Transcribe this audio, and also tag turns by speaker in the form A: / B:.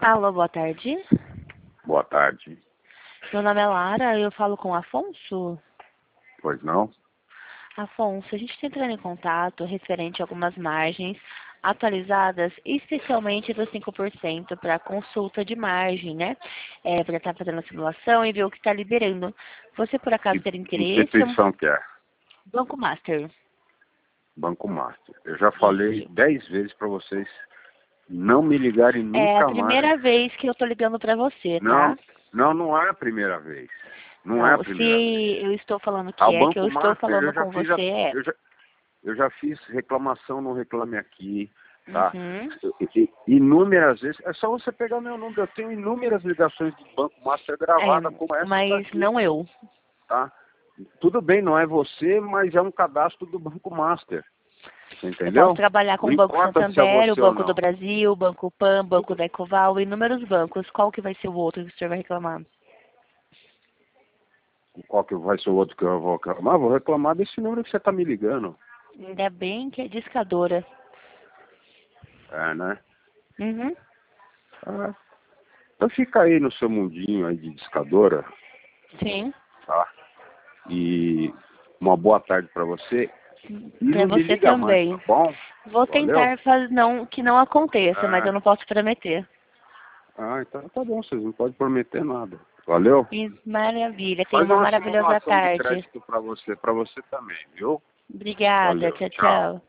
A: Alô, boa tarde.
B: Boa tarde.
A: Meu nome é Lara, eu falo com o Afonso.
B: Pois não?
A: Afonso, a gente está entrando em contato referente a algumas margens atualizadas, especialmente do 5% para consulta de margem, né? Para estar fazendo a simulação e ver o que está liberando. Você, por acaso, ter
B: Que
A: interesse?
B: instituição que é?
A: Banco Master.
B: Banco Master. Eu já falei 10 vezes para vocês não me ligarem nunca mais.
A: É a primeira vez que eu estou ligando para você, tá?
B: Não é a primeira vez. Não é a primeira vez.
A: Se eu estou falando
B: Ao
A: que
B: Banco
A: eu estou
B: Master
A: falando com você,
B: eu já fiz reclamação no Reclame Aqui, tá?
A: Uhum.
B: Inúmeras vezes. É só você pegar meu número. Eu tenho inúmeras ligações de Banco Master gravadas como essa
A: mas
B: daqui,
A: não eu.
B: tá? Tudo bem, não é você, mas é um cadastro do Banco Master. Você
A: Eu
B: entendeu?
A: posso trabalhar com
B: Não
A: o Banco
B: importa se é
A: Santander, o
B: você ou
A: Banco do
B: não.
A: Brasil, o Banco Pan, o Banco da Ecoval, inúmeros bancos. Qual que vai ser o outro que o senhor vai reclamar?
B: Qual que vai ser o outro que eu vou reclamar? Vou reclamar desse número que você está me ligando.
A: Ainda bem que é discadora.
B: É, né?
A: Uhum.
B: Ah, então fica aí no seu mundinho aí de discadora,
A: Sim.
B: tá? E uma boa tarde para você. E
A: Pra
B: não me
A: você
B: liga mais,
A: também.
B: tá bom?
A: Vou
B: Valeu?
A: tentar fazer que não aconteça, mas eu não posso prometer.
B: Então tá bom, vocês não podem prometer nada. Valeu?
A: E maravilha. Tenha
B: Faz
A: uma
B: uma
A: maravilhosa
B: simulação de
A: tarde.
B: crédito para você também, viu?
A: Obrigada.
B: Valeu,
A: Tchau,
B: tchau.
A: tchau.